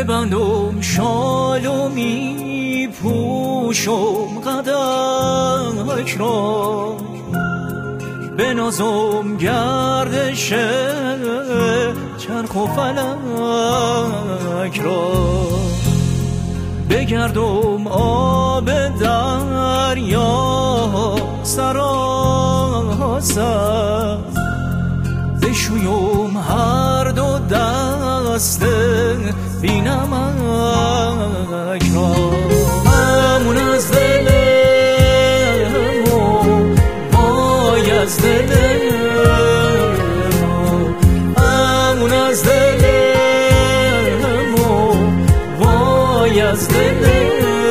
ببندم شال و می پوشم قدک را، بنازم گردش چرخ و فلک را، بگردم آب دریا سراسر، بشویم هر دو دست بی نمک را. همون از دلم و وای از دلم، همون از دلم و وای از دلم.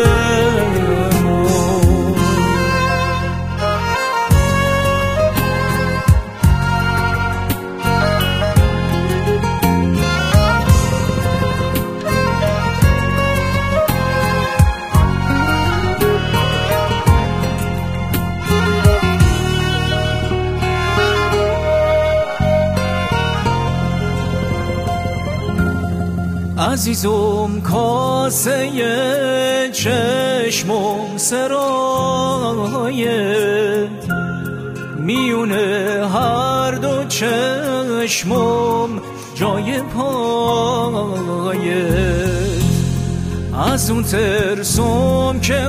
عزیزم کاسه چشمم سرایت، میونه هر دو چشمم جای پایت. از اون ترسم که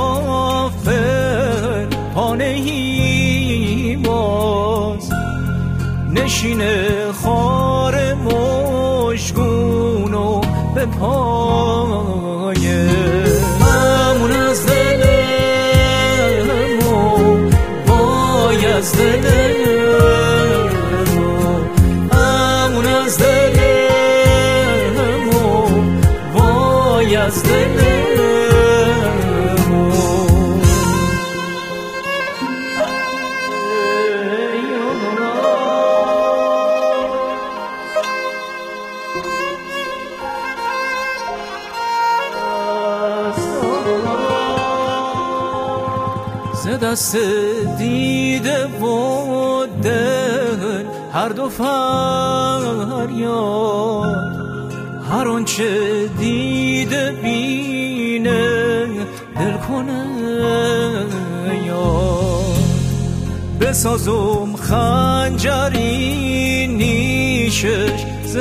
غافل پانهی باز، نشینه خار مشگون و به پایه. همون از دلم و وای از دلم، همون از دلم و وای از دلم. ز دست دیده و دل هر دو فریاد، هر آنچه دیده بینه دل کنه یاد. بسازم خنجری نیشش ز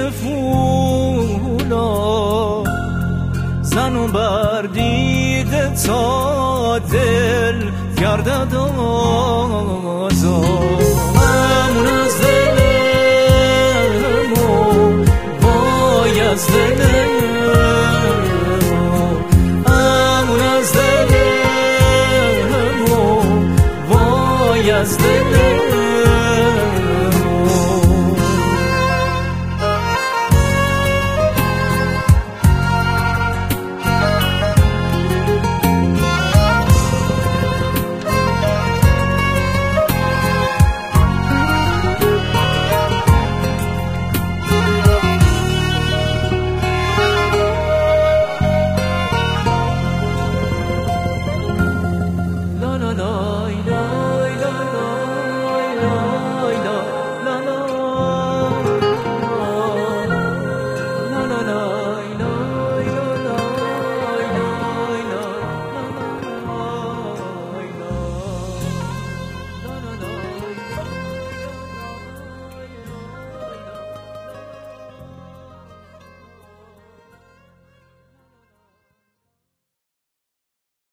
فولاد، زنم بر دیده تا دل گردد آزاد. همون از دلم و وای از دلم، همون از دلم و وای از دلم.